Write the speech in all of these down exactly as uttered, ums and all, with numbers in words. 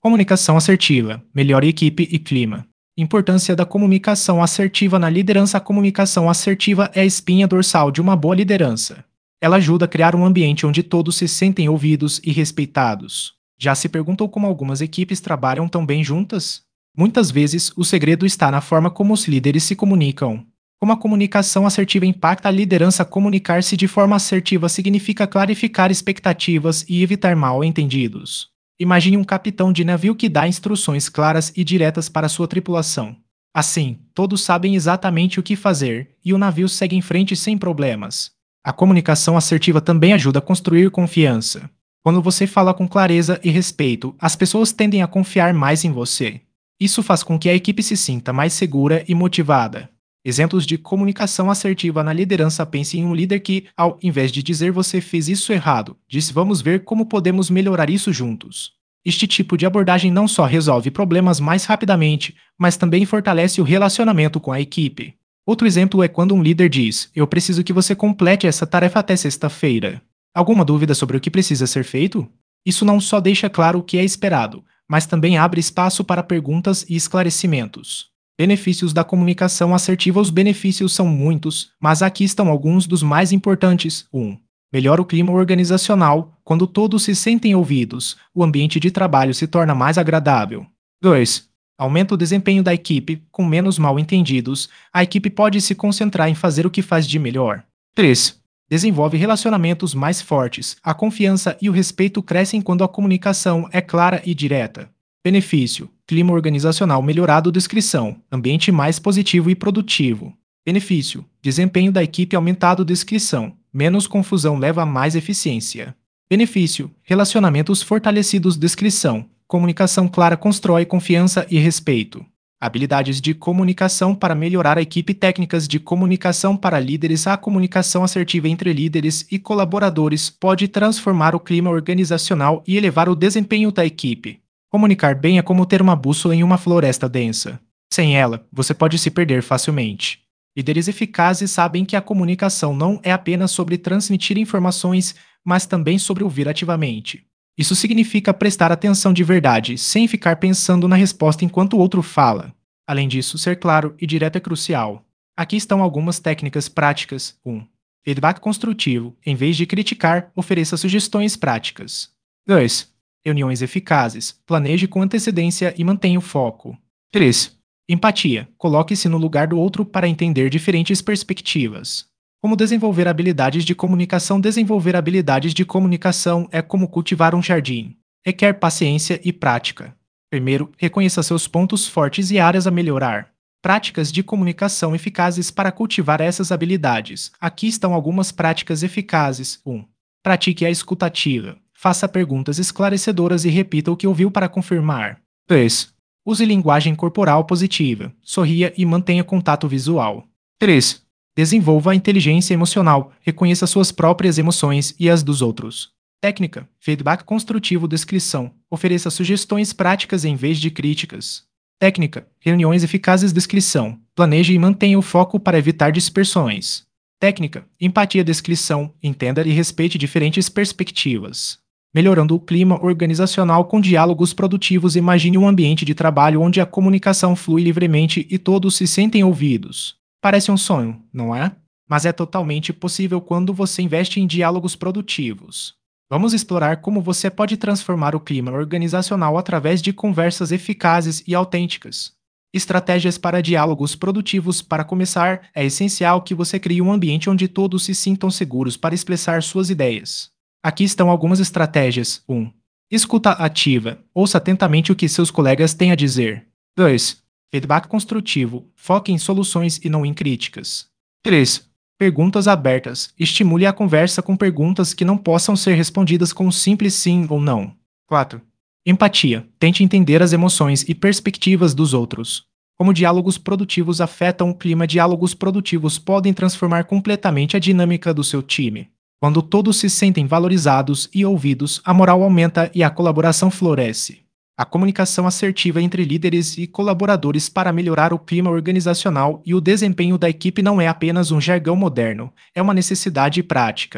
Comunicação assertiva, melhore equipe e clima. Importância da comunicação assertiva na liderança. A comunicação assertiva é a espinha dorsal de uma boa liderança. Ela ajuda a criar um ambiente onde todos se sentem ouvidos e respeitados. Já se perguntou como algumas equipes trabalham tão bem juntas? Muitas vezes, o segredo está na forma como os líderes se comunicam. Como a comunicação assertiva impacta a liderança? Comunicar-se de forma assertiva significa clarificar expectativas e evitar mal-entendidos. Imagine um capitão de navio que dá instruções claras e diretas para sua tripulação. Assim, todos sabem exatamente o que fazer e o navio segue em frente sem problemas. A comunicação assertiva também ajuda a construir confiança. Quando você fala com clareza e respeito, as pessoas tendem a confiar mais em você. Isso faz com que a equipe se sinta mais segura e motivada. Exemplos de comunicação assertiva na liderança. Pense em um líder que, ao invés de dizer "você fez isso errado", disse "vamos ver como podemos melhorar isso juntos". Este tipo de abordagem não só resolve problemas mais rapidamente, mas também fortalece o relacionamento com a equipe. Outro exemplo é quando um líder diz "eu preciso que você complete essa tarefa até sexta-feira". Alguma dúvida sobre o que precisa ser feito? Isso não só deixa claro o que é esperado, mas também abre espaço para perguntas e esclarecimentos. Benefícios da comunicação assertiva. Os benefícios são muitos, mas aqui estão alguns dos mais importantes. um. Melhora o clima organizacional. Quando todos se sentem ouvidos, o ambiente de trabalho se torna mais agradável. dois. Aumenta o desempenho da equipe. Com menos mal-entendidos, a equipe pode se concentrar em fazer o que faz de melhor. três. Desenvolve relacionamentos mais fortes. A confiança e o respeito crescem quando a comunicação é clara e direta. Benefício: clima organizacional melhorado. Descrição: ambiente mais positivo e produtivo. Benefício: desempenho da equipe aumentado. Descrição: menos confusão leva a mais eficiência. Benefício: relacionamentos fortalecidos. Descrição: comunicação clara constrói confiança e respeito. Habilidades de comunicação para melhorar a equipe. Técnicas de comunicação para líderes. A comunicação assertiva entre líderes e colaboradores pode transformar o clima organizacional e elevar o desempenho da equipe. Comunicar bem é como ter uma bússola em uma floresta densa. Sem ela, você pode se perder facilmente. Líderes eficazes sabem que a comunicação não é apenas sobre transmitir informações, mas também sobre ouvir ativamente. Isso significa prestar atenção de verdade, sem ficar pensando na resposta enquanto o outro fala. Além disso, ser claro e direto é crucial. Aqui estão algumas técnicas práticas. um. Feedback construtivo. Em vez de criticar, ofereça sugestões práticas. dois. Reuniões eficazes. Planeje com antecedência e mantenha o foco. três. Empatia. Coloque-se no lugar do outro para entender diferentes perspectivas. Como desenvolver habilidades de comunicação? Desenvolver habilidades de comunicação é como cultivar um jardim. Requer paciência e prática. Primeiro, reconheça seus pontos fortes e áreas a melhorar. Práticas de comunicação eficazes para cultivar essas habilidades. Aqui estão algumas práticas eficazes. um. Pratique a escuta ativa. Faça perguntas esclarecedoras e repita o que ouviu para confirmar. dois. Use linguagem corporal positiva. Sorria e mantenha contato visual. três. Desenvolva a inteligência emocional. Reconheça suas próprias emoções e as dos outros. Técnica: feedback construtivo. Descrição: ofereça sugestões práticas em vez de críticas. Técnica: reuniões eficazes. Descrição: planeje e mantenha o foco para evitar dispersões. Técnica: empatia. Descrição: entenda e respeite diferentes perspectivas. Melhorando o clima organizacional com diálogos produtivos. Imagine um ambiente de trabalho onde a comunicação flui livremente e todos se sentem ouvidos. Parece um sonho, não é? Mas é totalmente possível quando você investe em diálogos produtivos. Vamos explorar como você pode transformar o clima organizacional através de conversas eficazes e autênticas. Estratégias para diálogos produtivos. Para começar, é essencial que você crie um ambiente onde todos se sintam seguros para expressar suas ideias. Aqui estão algumas estratégias. um. Escuta ativa. Ouça atentamente o que seus colegas têm a dizer. dois. Feedback construtivo. Foque em soluções e não em críticas. três. Perguntas abertas. Estimule a conversa com perguntas que não possam ser respondidas com um simples sim ou não. quatro. Empatia. Tente entender as emoções e perspectivas dos outros. Como diálogos produtivos afetam o clima? Diálogos produtivos podem transformar completamente a dinâmica do seu time. Quando todos se sentem valorizados e ouvidos, a moral aumenta e a colaboração floresce. A comunicação assertiva entre líderes e colaboradores para melhorar o clima organizacional e o desempenho da equipe não é apenas um jargão moderno, é uma necessidade prática.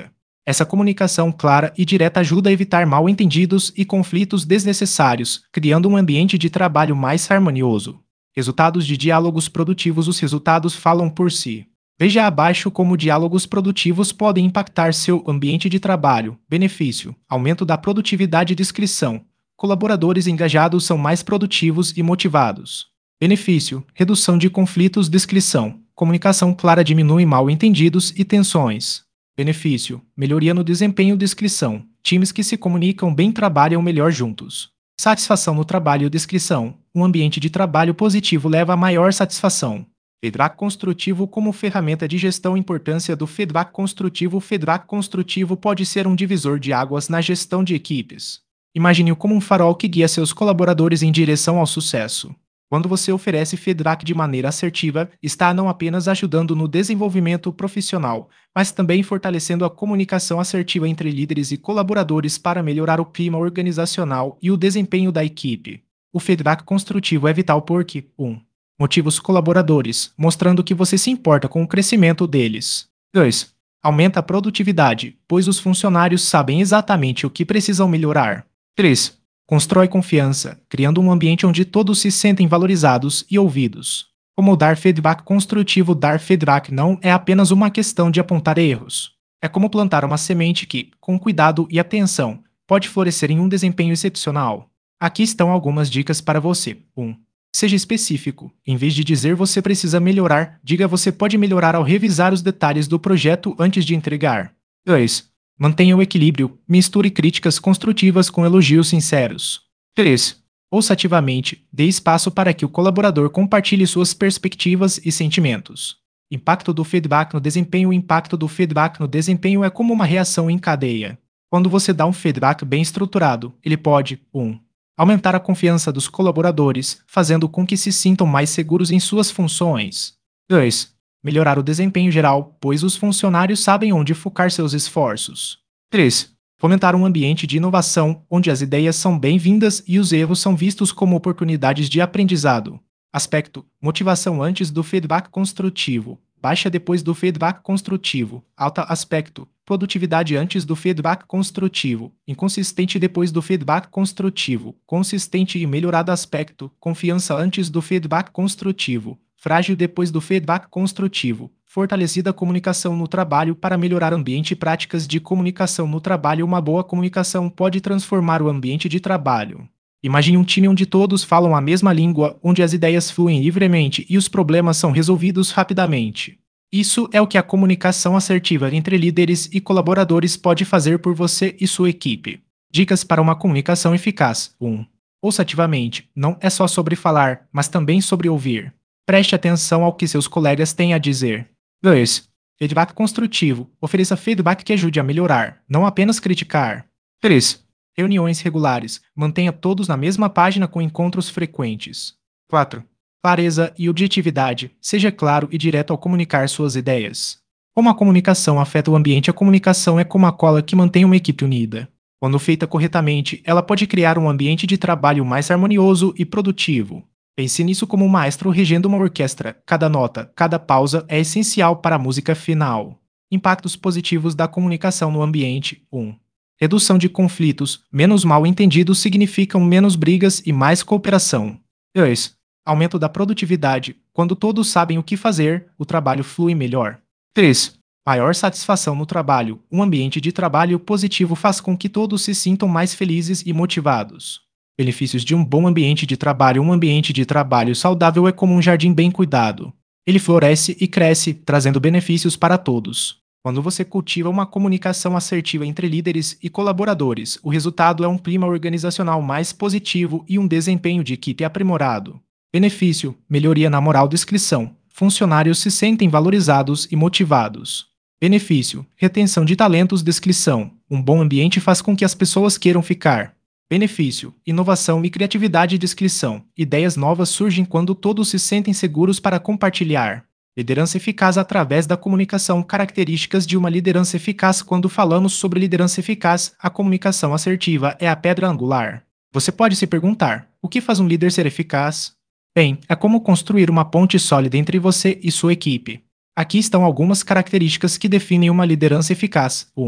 Essa comunicação clara e direta ajuda a evitar mal-entendidos e conflitos desnecessários, criando um ambiente de trabalho mais harmonioso. Resultados de diálogos produtivos. Os resultados falam por si. Veja abaixo como diálogos produtivos podem impactar seu ambiente de trabalho. Benefício: aumento da produtividade. Descrição: colaboradores engajados são mais produtivos e motivados. Benefício: redução de conflitos. Descrição: comunicação clara diminui mal-entendidos e tensões. Benefício: melhoria no desempenho. Descrição: times que se comunicam bem trabalham melhor juntos. Satisfação no trabalho. Descrição: um ambiente de trabalho positivo leva a maior satisfação. Feedback construtivo como ferramenta de gestão. Importância do feedback construtivo. O feedback construtivo pode ser um divisor de águas na gestão de equipes. Imagine-o como um farol que guia seus colaboradores em direção ao sucesso. Quando você oferece feedback de maneira assertiva, está não apenas ajudando no desenvolvimento profissional, mas também fortalecendo a comunicação assertiva entre líderes e colaboradores para melhorar o clima organizacional e o desempenho da equipe. O feedback construtivo é vital porque um motiva os colaboradores, mostrando que você se importa com o crescimento deles. dois Aumenta a produtividade, pois os funcionários sabem exatamente o que precisam melhorar. três Constrói confiança, criando um ambiente onde todos se sentem valorizados e ouvidos. Como dar feedback construtivo? Dar feedback não é apenas uma questão de apontar erros. É como plantar uma semente que, com cuidado e atenção, pode florescer em um desempenho excepcional. Aqui estão algumas dicas para você. um Seja específico. Em vez de dizer você precisa melhorar, diga você pode melhorar ao revisar os detalhes do projeto antes de entregar. dois Mantenha o equilíbrio. Misture críticas construtivas com elogios sinceros. três Ouça ativamente. Dê espaço para que o colaborador compartilhe suas perspectivas e sentimentos. Impacto do feedback no desempenho. O impacto do feedback no desempenho é como uma reação em cadeia. Quando você dá um feedback bem estruturado, ele pode um aumentar a confiança dos colaboradores, fazendo com que se sintam mais seguros em suas funções. dois Melhorar o desempenho geral, pois os funcionários sabem onde focar seus esforços. três Fomentar um ambiente de inovação, onde as ideias são bem-vindas e os erros são vistos como oportunidades de aprendizado. Aspecto: motivação antes do feedback construtivo, baixa depois do feedback construtivo, alta. Aspecto: produtividade antes do feedback construtivo, inconsistente depois do feedback construtivo, consistente e melhorado. Aspecto: confiança antes do feedback construtivo, frágil depois do feedback construtivo, fortalecida comunicação no trabalho. Para melhorar ambiente e práticas de comunicação no trabalho. Uma boa comunicação pode transformar o ambiente de trabalho. Imagine um time onde todos falam a mesma língua, onde as ideias fluem livremente e os problemas são resolvidos rapidamente. Isso é o que a comunicação assertiva entre líderes e colaboradores pode fazer por você e sua equipe. Dicas para uma comunicação eficaz. um Ouça ativamente. Não é só sobre falar, mas também sobre ouvir. Preste atenção ao que seus colegas têm a dizer. dois Feedback construtivo. Ofereça feedback que ajude a melhorar, não apenas criticar. três Reuniões regulares. Mantenha todos na mesma página com encontros frequentes. quatro Clareza e objetividade. Seja claro e direto ao comunicar suas ideias. Como a comunicação afeta o ambiente? A comunicação é como a cola que mantém uma equipe unida. Quando feita corretamente, ela pode criar um ambiente de trabalho mais harmonioso e produtivo. Pense nisso como um maestro regendo uma orquestra. Cada nota, cada pausa é essencial para a música final. Impactos positivos da comunicação no ambiente. um Redução de conflitos. Menos mal-entendidos significam menos brigas e mais cooperação. dois Aumento da produtividade. Quando todos sabem o que fazer, o trabalho flui melhor. três Maior satisfação no trabalho. Um ambiente de trabalho positivo faz com que todos se sintam mais felizes e motivados. Benefícios de um bom ambiente de trabalho. Um ambiente de trabalho saudável é como um jardim bem cuidado. Ele floresce e cresce, trazendo benefícios para todos. Quando você cultiva uma comunicação assertiva entre líderes e colaboradores, o resultado é um clima organizacional mais positivo e um desempenho de equipe aprimorado. Benefício: melhoria na moral. Descrição: funcionários se sentem valorizados e motivados. Benefício: retenção de talentos. Descrição: um bom ambiente faz com que as pessoas queiram ficar. Benefício: inovação e criatividade. Descrição: ideias novas surgem quando todos se sentem seguros para compartilhar. Liderança eficaz através da comunicação. Características de uma liderança eficaz. Quando falamos sobre liderança eficaz, a comunicação assertiva é a pedra angular. Você pode se perguntar: o que faz um líder ser eficaz? Bem, é como construir uma ponte sólida entre você e sua equipe. Aqui estão algumas características que definem uma liderança eficaz. um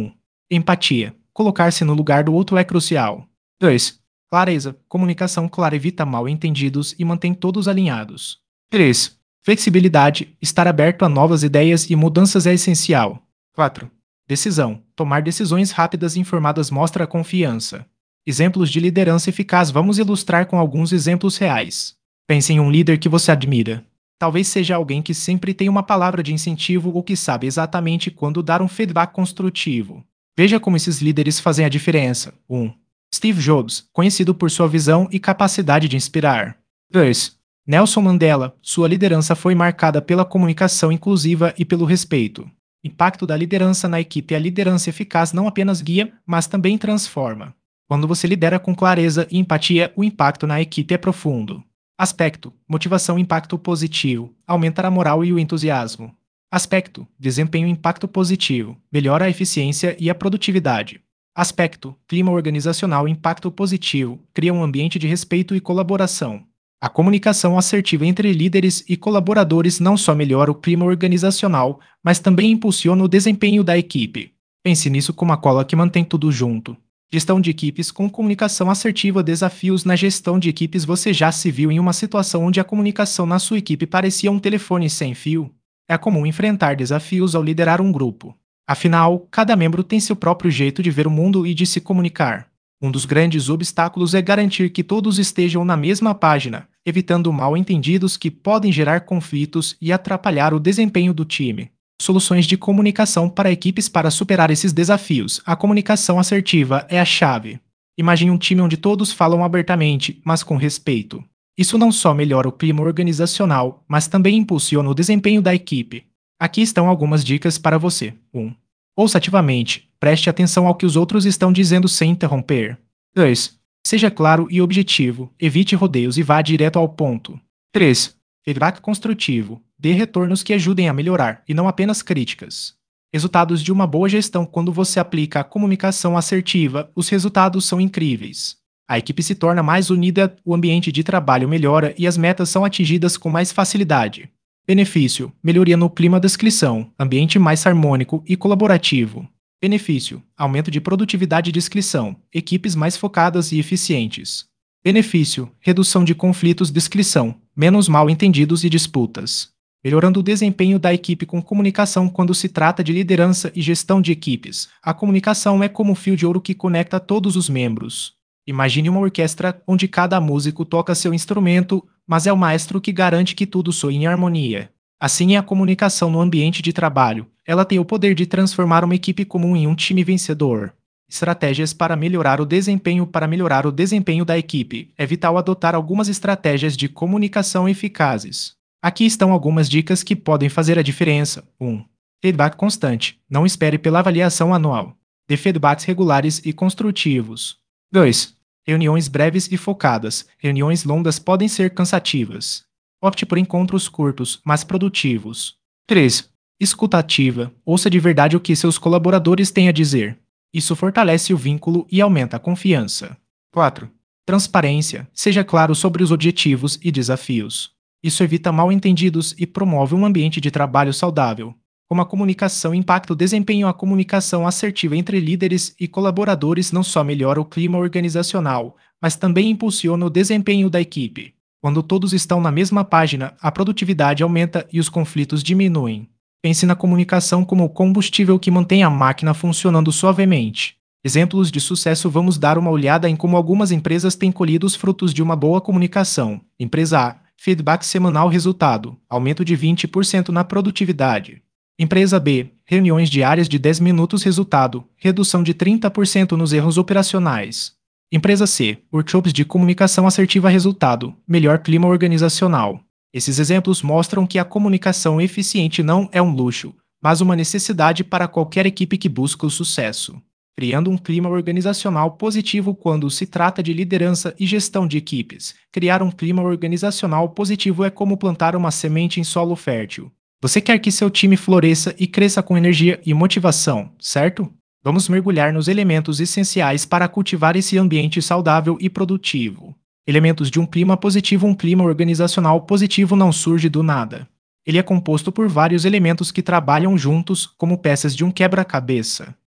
Empatia. Colocar-se no lugar do outro é crucial. dois. Clareza. Comunicação clara evita mal-entendidos e mantém todos alinhados. três. Flexibilidade. Estar aberto a novas ideias e mudanças é essencial. quatro. Decisão. Tomar decisões rápidas e informadas mostra confiança. Exemplos de liderança eficaz. Vamos ilustrar com alguns exemplos reais. Pense em um líder que você admira. Talvez seja alguém que sempre tem uma palavra de incentivo ou que sabe exatamente quando dar um feedback construtivo. Veja como esses líderes fazem a diferença. um. Steve Jobs, conhecido por sua visão e capacidade de inspirar. dois. Nelson Mandela, sua liderança foi marcada pela comunicação inclusiva e pelo respeito. Impacto da liderança na equipe. A liderança eficaz não apenas guia, mas também transforma. Quando você lidera com clareza e empatia, o impacto na equipe é profundo. Aspecto: motivação, impacto positivo, aumentar a moral e o entusiasmo. Aspecto: desempenho, impacto positivo, melhora a eficiência e a produtividade. Aspecto: clima organizacional, impacto positivo, cria um ambiente de respeito e colaboração. A comunicação assertiva entre líderes e colaboradores não só melhora o clima organizacional, mas também impulsiona o desempenho da equipe. Pense nisso como a cola que mantém tudo junto. Gestão de equipes com comunicação assertiva. Desafios na gestão de equipes. Você já se viu em uma situação onde a comunicação na sua equipe parecia um telefone sem fio? É comum enfrentar desafios ao liderar um grupo. Afinal, cada membro tem seu próprio jeito de ver o mundo e de se comunicar. Um dos grandes obstáculos é garantir que todos estejam na mesma página, evitando mal-entendidos que podem gerar conflitos e atrapalhar o desempenho do time. Soluções de comunicação para equipes. Para superar esses desafios, a comunicação assertiva é a chave. Imagine um time onde todos falam abertamente, mas com respeito. Isso não só melhora o clima organizacional, mas também impulsiona o desempenho da equipe. Aqui estão algumas dicas para você. um. Ouça ativamente. Preste atenção ao que os outros estão dizendo sem interromper. dois. Seja claro e objetivo. Evite rodeios e vá direto ao ponto. três. Feedback construtivo. Dê retornos que ajudem a melhorar, e não apenas críticas. Resultados de uma boa gestão. Quando você aplica a comunicação assertiva, os resultados são incríveis. A equipe se torna mais unida, o ambiente de trabalho melhora e as metas são atingidas com mais facilidade. Benefício: melhoria no clima da inscrição, ambiente mais harmônico e colaborativo. Benefício: aumento de produtividade de inscrição, equipes mais focadas e eficientes. Benefício: redução de conflitos de inscrição, menos mal-entendidos e disputas. Melhorando o desempenho da equipe com comunicação. Quando se trata de liderança e gestão de equipes, a comunicação é como um fio de ouro que conecta todos os membros. Imagine uma orquestra onde cada músico toca seu instrumento, mas é o maestro que garante que tudo soe em harmonia. Assim é a comunicação no ambiente de trabalho. Ela tem o poder de transformar uma equipe comum em um time vencedor. Estratégias para melhorar o desempenho. Para melhorar o desempenho da equipe, é vital adotar algumas estratégias de comunicação eficazes. Aqui estão algumas dicas que podem fazer a diferença. um. Feedback constante. Não espere pela avaliação anual. Dê feedbacks regulares e construtivos. dois. Reuniões breves e focadas. Reuniões longas podem ser cansativas. Opte por encontros curtos, mas produtivos. três. Escuta ativa. Ouça de verdade o que seus colaboradores têm a dizer. Isso fortalece o vínculo e aumenta a confiança. quatro. Transparência. Seja claro sobre os objetivos e desafios. Isso evita mal-entendidos e promove um ambiente de trabalho saudável. Como a comunicação impacta o desempenho. A comunicação assertiva entre líderes e colaboradores não só melhora o clima organizacional, mas também impulsiona o desempenho da equipe. Quando todos estão na mesma página, a produtividade aumenta e os conflitos diminuem. Pense na comunicação como o combustível que mantém a máquina funcionando suavemente. Exemplos de sucesso. Vamos dar uma olhada em como algumas empresas têm colhido os frutos de uma boa comunicação. Empresa A. Feedback semanal. Resultado: aumento de vinte por cento na produtividade. Empresa B. Reuniões diárias de dez minutos. Resultado: redução de trinta por cento nos erros operacionais. Empresa C. Workshops de comunicação assertiva. Resultado: melhor clima organizacional. Esses exemplos mostram que a comunicação eficiente não é um luxo, mas uma necessidade para qualquer equipe que busca o sucesso. Criando um clima organizacional positivo. Quando se trata de liderança e gestão de equipes, criar um clima organizacional positivo é como plantar uma semente em solo fértil. Você quer que seu time floresça e cresça com energia e motivação, certo? Vamos mergulhar nos elementos essenciais para cultivar esse ambiente saudável e produtivo. Elementos de um clima positivo. Um clima organizacional positivo não surge do nada. Ele é composto por vários elementos que trabalham juntos como peças de um quebra-cabeça.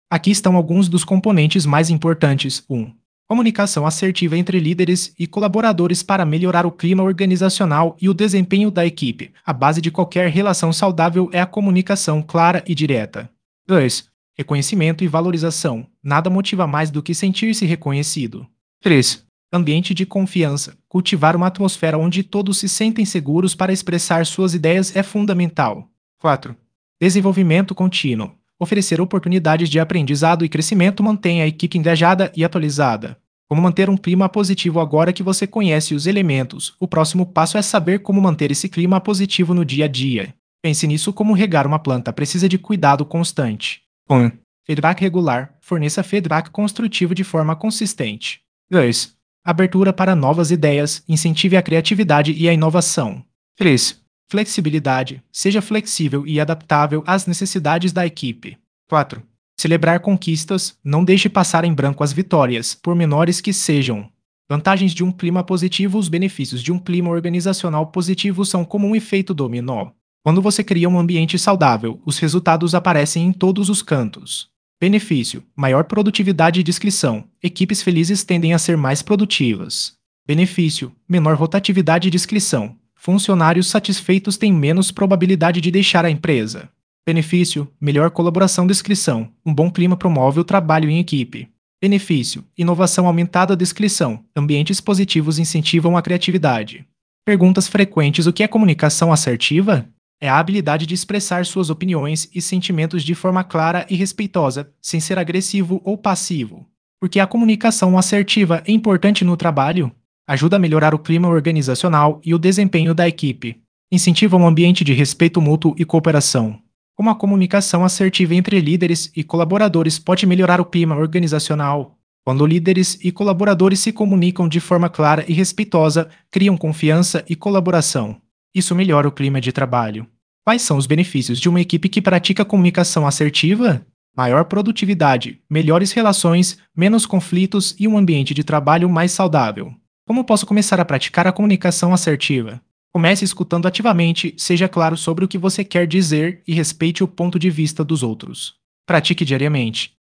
Aqui estão alguns dos componentes mais importantes. um. Comunicação assertiva entre líderes e colaboradores para melhorar o clima organizacional e o desempenho da equipe. A base de qualquer relação saudável é a comunicação clara e direta. dois. Reconhecimento e valorização. Nada motiva mais do que sentir-se reconhecido. três. Ambiente de confiança. Cultivar uma atmosfera onde todos se sentem seguros para expressar suas ideias é fundamental. quatro. Desenvolvimento contínuo. Oferecer oportunidades de aprendizado e crescimento mantém a equipe engajada e atualizada. Como manter um clima positivo agora que você conhece os elementos? O próximo passo é saber como manter esse clima positivo no dia a dia. Pense nisso como regar uma planta, precisa de cuidado constante. um. Feedback regular. Forneça feedback construtivo de forma consistente. dois. Abertura para novas ideias. Incentive a criatividade e a inovação. três. Flexibilidade. Seja flexível e adaptável às necessidades da equipe. quatro. Celebrar conquistas. Não deixe passar em branco as vitórias, por menores que sejam. Vantagens de um clima positivo. Os benefícios de um clima organizacional positivo são como um efeito dominó. Quando você cria um ambiente saudável, os resultados aparecem em todos os cantos. Benefício: maior produtividade e discrição. Equipes felizes tendem a ser mais produtivas. Benefício: menor rotatividade e discrição. Funcionários satisfeitos têm menos probabilidade de deixar a empresa. Benefício: melhor colaboração e discrição. Um bom clima promove o trabalho em equipe. Benefício: inovação aumentada e discrição. Ambientes positivos incentivam a criatividade. Perguntas frequentes: o que é comunicação assertiva? É a habilidade de expressar suas opiniões e sentimentos de forma clara e respeitosa, sem ser agressivo ou passivo. Porque a comunicação assertiva é importante no trabalho? Ajuda a melhorar o clima organizacional e o desempenho da equipe. Incentiva um ambiente de respeito mútuo e cooperação. Como a comunicação assertiva entre líderes e colaboradores pode melhorar o clima organizacional? Quando líderes e colaboradores se comunicam de forma clara e respeitosa, criam confiança e colaboração. Isso melhora o clima de trabalho. Quais são os benefícios de uma equipe que pratica comunicação assertiva? Maior produtividade, melhores relações, menos conflitos e um ambiente de trabalho mais saudável. Como posso começar a praticar a comunicação assertiva? Comece escutando ativamente, seja claro sobre o que você quer dizer e respeite o ponto de vista dos outros. Pratique diariamente.